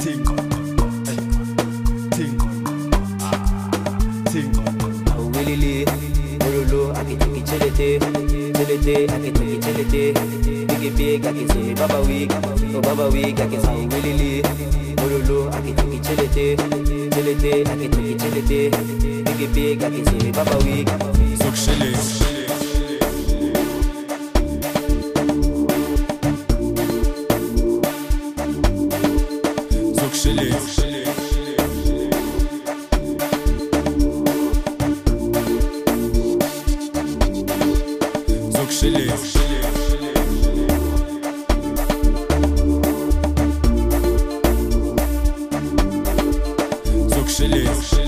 Tingo, tingo, tingo. Willy, Ololo, I can take it chillete, I can take it chillete. Big big, I can say Baba Week, oh Baba Week, I can say Willy, Ololo, I can take it chillete, I can take it chillete. Big big, I can say Baba Week. Zok shele. Zok shele. Zok shele. Zok shele.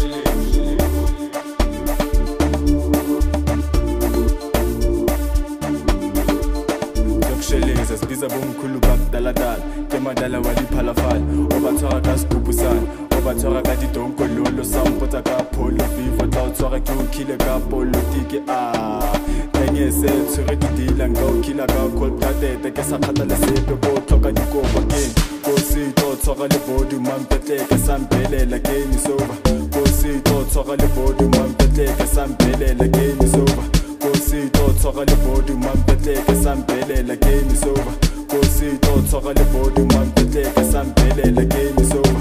Biza bomkhulu bakdaladala ke madala wa diphalafala o ba tshwara ka sekupusana o ba tshwara ka didonko lolo sampotsa ka pholo vivo tla o tshwara ke o khile ka politiki tengese tshwere didila nka o khila ka koltatete ke sa kgathala sepe ko tlhoka dikobo keng ko se tlo tshwara le bodu mampetleke sampelela game is over ko se tlo tshwara le bodu mampetleke sampelela game is over Kosi to tshwara le bodu mampetleke sampelela game is over Kosi to tshwara le bodu mampetleke sampelela game is over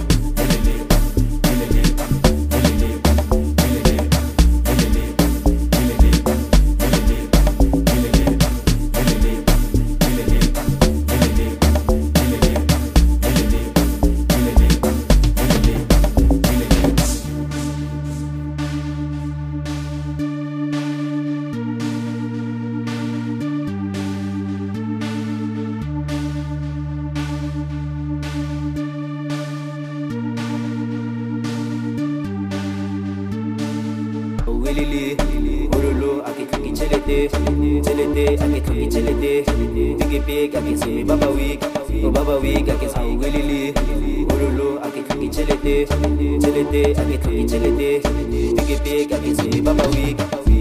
Willy, Ololo, I can take it chillete, I can take it chillete. Big big, I can say Baba Week, oh Baba Week, I can say Willy, Ololo, I can take it chillete, I can take it chillete. Big big, I can say Baba Week.